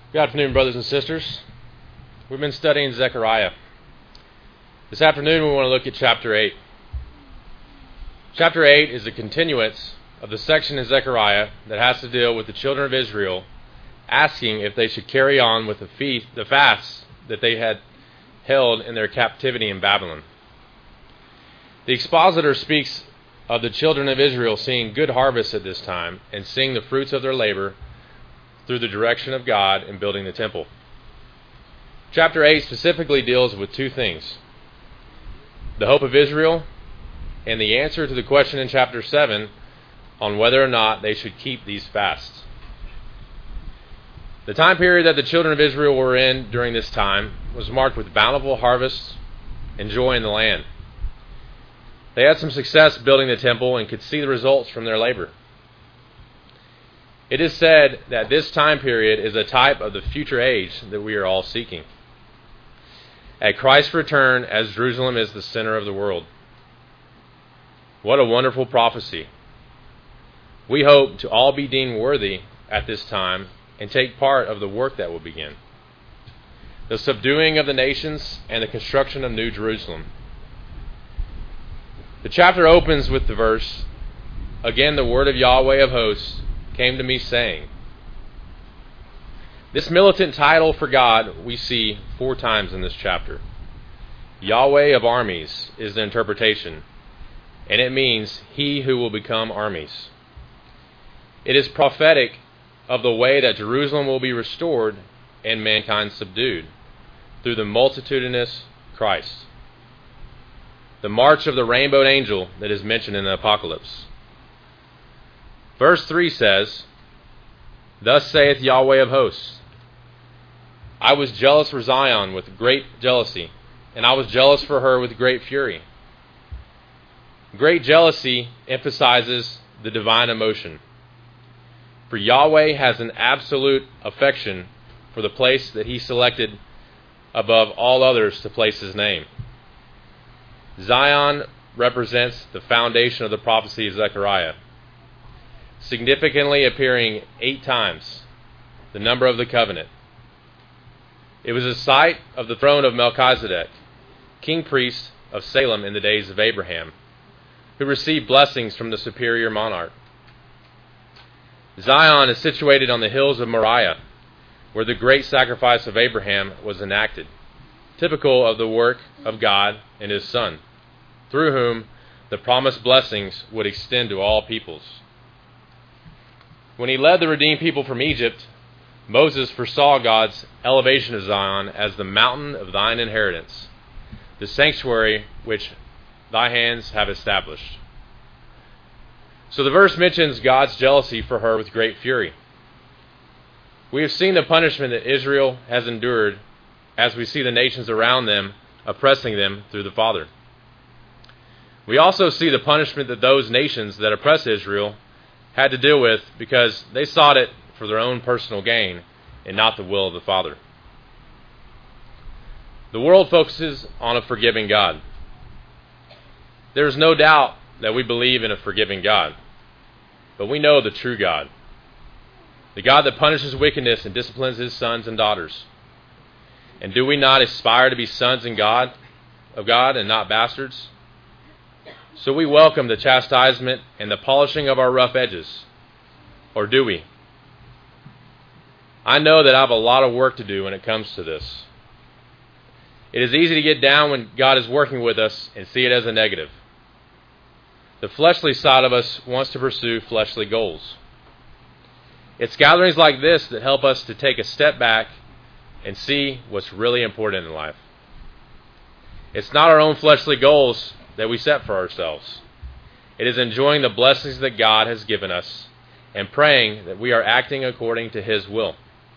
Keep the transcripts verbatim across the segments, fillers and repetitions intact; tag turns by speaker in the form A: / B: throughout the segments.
A: Good afternoon, brothers and sisters. We've been studying Zechariah. This afternoon we want to look at chapter eight. Chapter eight is a continuance of the section in Zechariah that has to deal with the children of Israel asking if they should carry on with the feast, the fasts that they had held in their captivity in Babylon. The expositor speaks of the children of Israel seeing good harvests at this time and seeing the fruits of their labor through the direction of God in building the temple. Chapter eight specifically deals with two things: the hope of Israel and the answer to the question in chapter seven on whether or not they should keep these fasts. The time period that the children of Israel were in during this time was marked with bountiful harvests and joy in the land. They had some success building the temple and could see the results from their labor. It is said that this time period is a type of the future age that we are all seeking. At Christ's return, as Jerusalem is the center of the world. What a wonderful prophecy. We hope to all be deemed worthy at this time and take part of the work that will begin. The subduing of the nations and the construction of New Jerusalem. The chapter opens with the verse, "Again the word of Yahweh of hosts came to me saying." This militant title for God we see four times in this chapter. Yahweh of armies is the interpretation, and it means he who will become armies. It is prophetic of the way that Jerusalem will be restored and mankind subdued through the multitudinous Christ. The march of the rainbowed angel that is mentioned in the Apocalypse. Verse three says, "Thus saith Yahweh of hosts, I was jealous for Zion with great jealousy, and I was jealous for her with great fury." Great jealousy emphasizes the divine emotion. For Yahweh has an absolute affection for the place that he selected above all others to place his name. Zion represents the foundation of the prophecy of Zechariah, significantly appearing eight times, the number of the covenant. It was the site of the throne of Melchizedek, king priest of Salem in the days of Abraham, who received blessings from the superior monarch. Zion is situated on the hills of Moriah, where the great sacrifice of Abraham was enacted, typical of the work of God and his Son, through whom the promised blessings would extend to all peoples. When he led the redeemed people from Egypt, Moses foresaw God's elevation of Zion as the mountain of thine inheritance, the sanctuary which thy hands have established. So the verse mentions God's jealousy for her with great fury. We have seen the punishment that Israel has endured as we see the nations around them oppressing them through the Father. We also see the punishment that those nations that oppress Israel had to deal with because they sought it for their own personal gain and not the will of the Father. The world focuses on a forgiving God. There is no doubt that we believe in a forgiving God, but we know the true God, the God that punishes wickedness and disciplines his sons and daughters. And do we not aspire to be sons and God of God and not bastards? So we welcome the chastisement and the polishing of our rough edges. Or do we? I know that I have a lot of work to do when it comes to this. It is easy to get down when God is working with us and see it as a negative. The fleshly side of us wants to pursue fleshly goals. It's gatherings like this that help us to take a step back and see what's really important in life. It's not our own fleshly goals that we set for ourselves. It is enjoying the blessings that God has given us and praying that we are acting according to his will.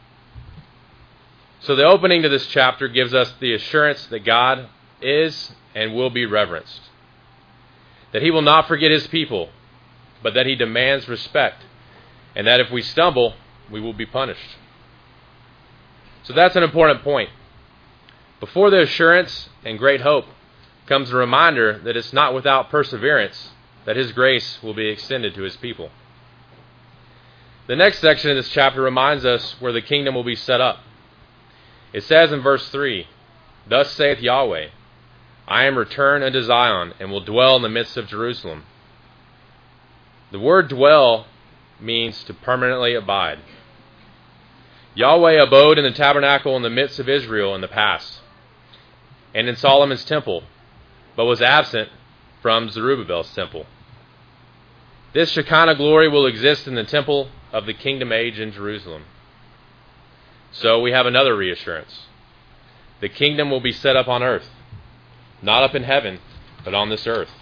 A: So the opening to this chapter gives us the assurance that God is and will be reverenced, that he will not forget his people, but that he demands respect, and that if we stumble, we will be punished. So that's an important point. Before the assurance and great hope comes a reminder that it's not without perseverance that his grace will be extended to his people. The next section of this chapter reminds us where the kingdom will be set up. It says in verse three, "Thus saith Yahweh, I am returned unto Zion, and will dwell in the midst of Jerusalem." The word dwell means to permanently abide. Yahweh abode in the tabernacle in the midst of Israel in the past, and in Solomon's temple, but was absent from Zerubbabel's temple. This Shekinah glory will exist in the temple of the kingdom age in Jerusalem. So we have another reassurance. The kingdom will be set up on earth, not up in heaven, but on this earth.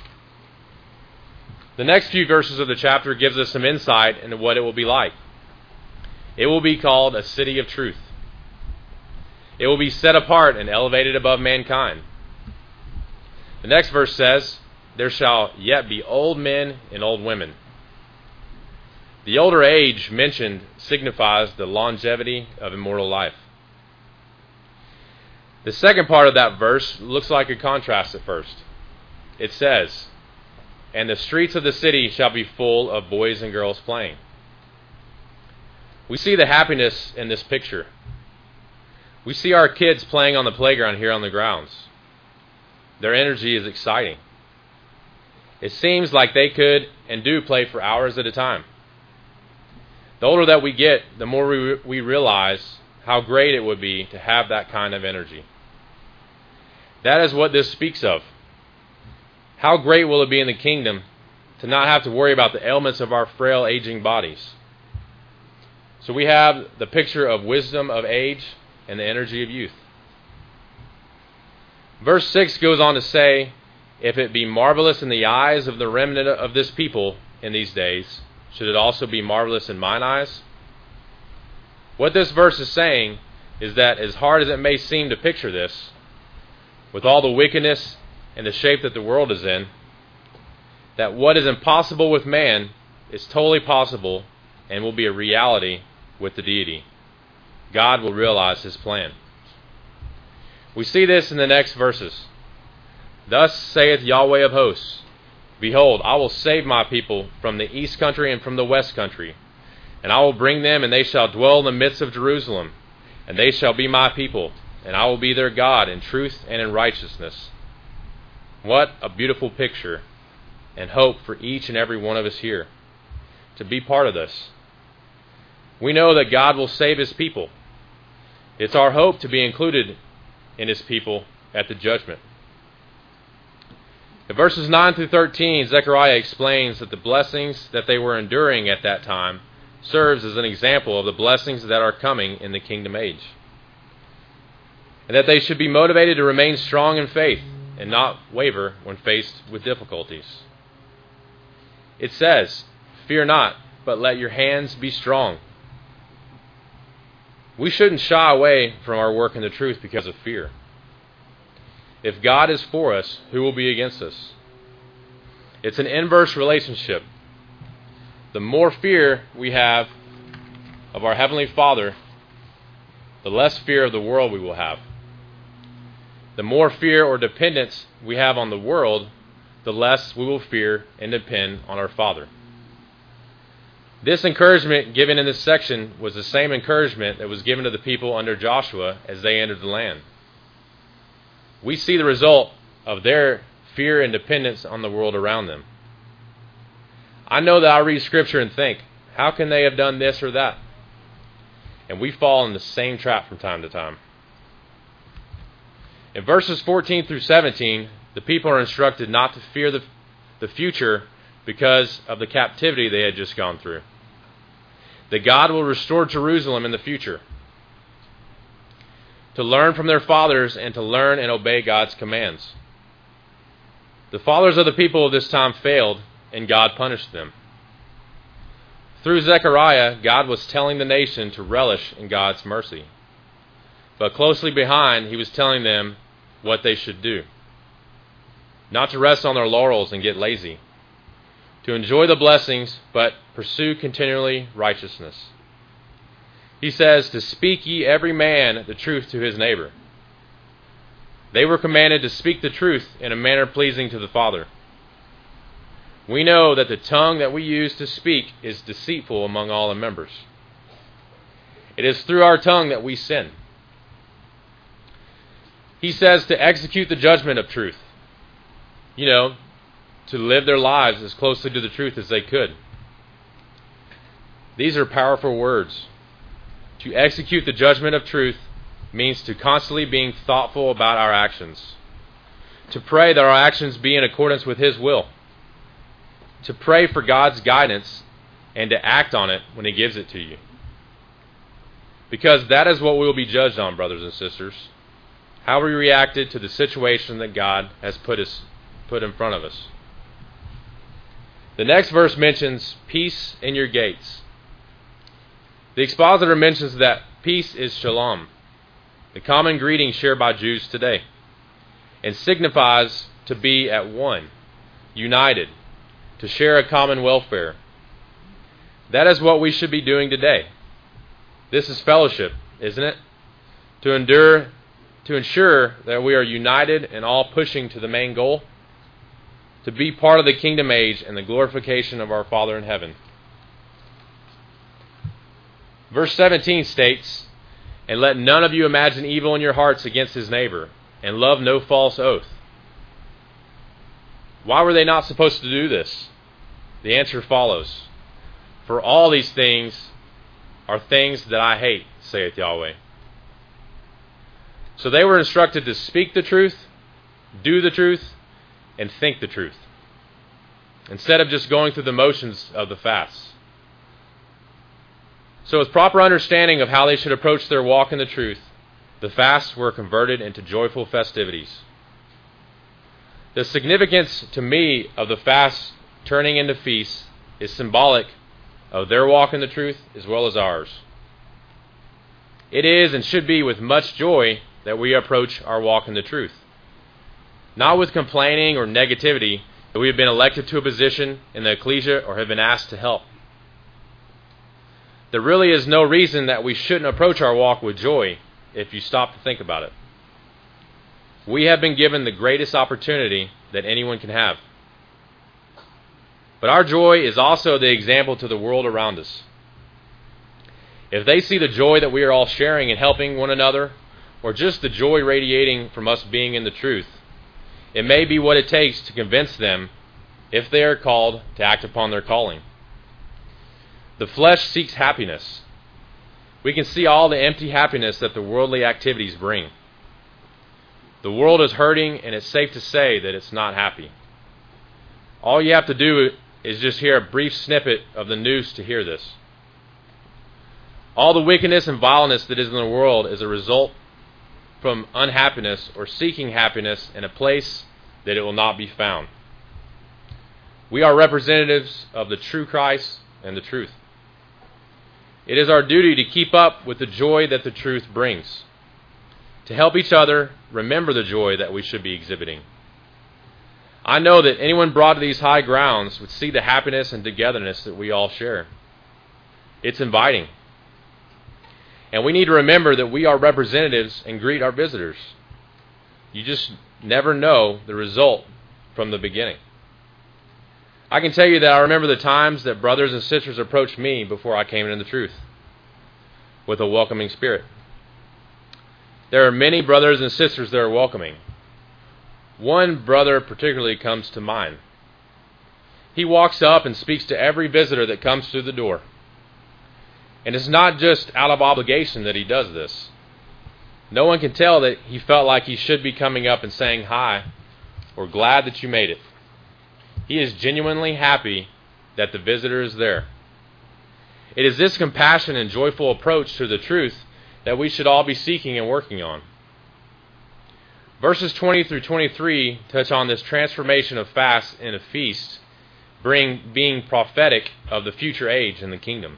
A: The next few verses of the chapter gives us some insight into what it will be like. It will be called a city of truth. It will be set apart and elevated above mankind. The next verse says, "There shall yet be old men and old women." The older age mentioned signifies the longevity of immortal life. The second part of that verse looks like a contrast at first. It says, "And the streets of the city shall be full of boys and girls playing." We see the happiness in this picture. We see our kids playing on the playground here on the grounds. Their energy is exciting. It seems like they could and do play for hours at a time. The older that we get, the more we, we realize how great it would be to have that kind of energy. That is what this speaks of. How great will it be in the kingdom to not have to worry about the ailments of our frail, aging bodies? So we have the picture of wisdom of age and the energy of youth. Verse six goes on to say, "If it be marvelous in the eyes of the remnant of this people in these days, should it also be marvelous in mine eyes?" What this verse is saying is that as hard as it may seem to picture this, with all the wickedness and the shape that the world is in, that what is impossible with man is totally possible and will be a reality with the deity. God will realize his plan. We see this in the next verses. "Thus saith Yahweh of hosts, Behold, I will save my people from the east country and from the west country, and I will bring them, and they shall dwell in the midst of Jerusalem, and they shall be my people, and I will be their God in truth and in righteousness." What a beautiful picture and hope for each and every one of us here to be part of this. We know that God will save his people. It's our hope to be included in his people at the judgment. In verses nine through thirteen, Zechariah explains that the blessings that they were enduring at that time serves as an example of the blessings that are coming in the kingdom age, and that they should be motivated to remain strong in faith and not waver when faced with difficulties. It says, "Fear not, but let your hands be strong." We shouldn't shy away from our work in the truth because of fear. If God is for us, who will be against us? It's an inverse relationship. The more fear we have of our Heavenly Father, the less fear of the world we will have. The more fear or dependence we have on the world, the less we will fear and depend on our Father. This encouragement given in this section was the same encouragement that was given to the people under Joshua as they entered the land. We see the result of their fear and dependence on the world around them. I know that I read Scripture and think, how can they have done this or that? And we fall in the same trap from time to time. In verses fourteen through seventeen, the people are instructed not to fear the, the future because of the captivity they had just gone through. That God will restore Jerusalem in the future. To learn from their fathers and to learn and obey God's commands. The fathers of the people of this time failed, and God punished them. Through Zechariah, God was telling the nation to relish in God's mercy. But closely behind, he was telling them what they should do. Not to rest on their laurels and get lazy. To enjoy the blessings, but pursue continually righteousness. He says, "To speak ye every man the truth to his neighbor." They were commanded to speak the truth in a manner pleasing to the Father. We know that the tongue that we use to speak is deceitful among all the members. It is through our tongue that we sin. He says to execute the judgment of truth. You know, to live their lives as closely to the truth as they could. These are powerful words. To execute the judgment of truth means to constantly being thoughtful about our actions. To pray that our actions be in accordance with His will. To pray for God's guidance and to act on it when He gives it to you. Because that is what we will be judged on, brothers and sisters. How we reacted to the situation that God has put us put in front of us. The next verse mentions peace in your gates. The expositor mentions that peace is shalom, the common greeting shared by Jews today, and signifies to be at one, united, to share a common welfare. That is what we should be doing today. This is fellowship, isn't it? To endure, to ensure that we are united and all pushing to the main goal, to be part of the kingdom age and the glorification of our Father in heaven. Verse seventeen states, "And let none of you imagine evil in your hearts against his neighbor, and love no false oath." Why were they not supposed to do this? The answer follows. For all these things are things that I hate, saith Yahweh. So they were instructed to speak the truth, do the truth, and think the truth, instead of just going through the motions of the fast. So with proper understanding of how they should approach their walk in the truth, the fasts were converted into joyful festivities. The significance to me of the fast turning into feasts is symbolic of their walk in the truth as well as ours. It is and should be with much joy that we approach our walk in the truth. Not with complaining or negativity that we have been elected to a position in the ecclesia or have been asked to help. There really is no reason that we shouldn't approach our walk with joy if you stop to think about it. We have been given the greatest opportunity that anyone can have. But our joy is also the example to the world around us. If they see the joy that we are all sharing and helping one another, or just the joy radiating from us being in the truth, it may be what it takes to convince them, if they are called, to act upon their calling. The flesh seeks happiness. We can see all the empty happiness that the worldly activities bring. The world is hurting, and it's safe to say that it's not happy. All you have to do is just hear a brief snippet of the news to hear this. All the wickedness and vileness that is in the world is a result from unhappiness or seeking happiness in a place that it will not be found. We are representatives of the true Christ and the truth. It is our duty to keep up with the joy that the truth brings, to help each other remember the joy that we should be exhibiting. I know that anyone brought to these high grounds would see the happiness and togetherness that we all share. It's inviting. And we need to remember that we are representatives and greet our visitors. You just never know the result from the beginning. I can tell you that I remember the times that brothers and sisters approached me before I came into the truth with a welcoming spirit. There are many brothers and sisters that are welcoming. One brother particularly comes to mind. He walks up and speaks to every visitor that comes through the door. And it's not just out of obligation that he does this. No one can tell that he felt like he should be coming up and saying hi or glad that you made it. He is genuinely happy that the visitor is there. It is this compassion and joyful approach to the truth that we should all be seeking and working on. Verses twenty through twenty-three touch on this transformation of fast into feast, bring, being prophetic of the future age in the kingdom.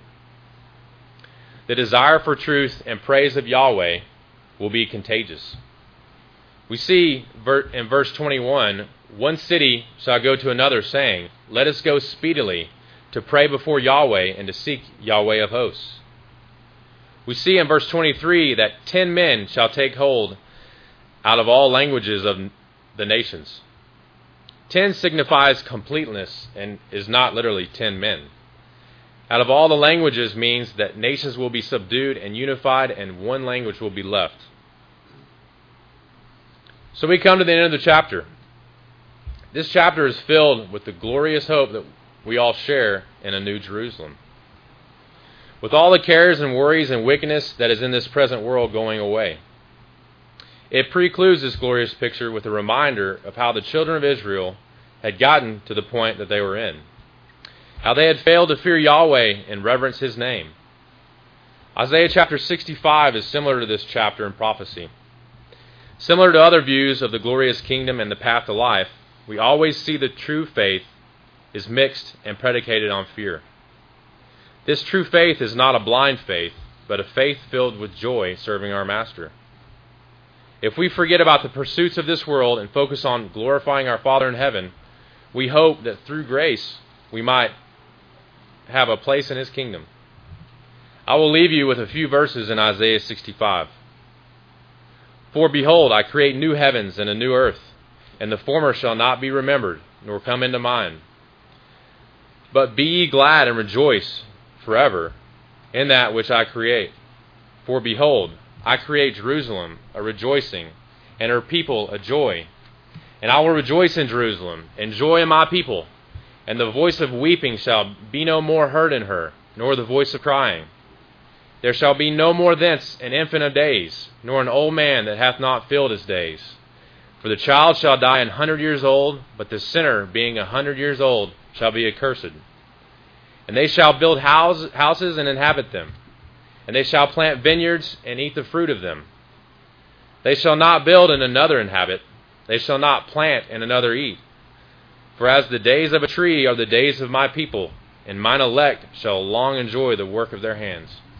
A: The desire for truth and praise of Yahweh will be contagious. We see in verse twenty-one, one city shall go to another, saying, let us go speedily to pray before Yahweh and to seek Yahweh of hosts. We see in verse twenty-three that ten men shall take hold out of all languages of the nations. Ten signifies completeness and is not literally ten men. Out of all the languages means that nations will be subdued and unified, and one language will be left. So we come to the end of the chapter. This chapter is filled with the glorious hope that we all share in a new Jerusalem. With all the cares and worries and wickedness that is in this present world going away. It precludes this glorious picture with a reminder of how the children of Israel had gotten to the point that they were in. How they had failed to fear Yahweh and reverence His name. Isaiah chapter sixty-five is similar to this chapter in prophecy. Similar to other views of the glorious kingdom and the path to life, we always see the true faith is mixed and predicated on fear. This true faith is not a blind faith, but a faith filled with joy serving our Master. If we forget about the pursuits of this world and focus on glorifying our Father in heaven, we hope that through grace we might have a place in His kingdom. I will leave you with a few verses in Isaiah sixty-five. For behold, I create new heavens and a new earth, and the former shall not be remembered, nor come into mind. But be ye glad and rejoice forever in that which I create. For behold, I create Jerusalem a rejoicing, and her people a joy. And I will rejoice in Jerusalem, and joy in my people. And the voice of weeping shall be no more heard in her, nor the voice of crying. There shall be no more thence an infant of days, nor an old man that hath not filled his days. For the child shall die an hundred years old, but the sinner, being a hundred years old, shall be accursed. And they shall build houses and inhabit them, and they shall plant vineyards and eat the fruit of them. They shall not build and another inhabit, they shall not plant and another eat. For as the days of a tree are the days of my people, and mine elect shall long enjoy the work of their hands.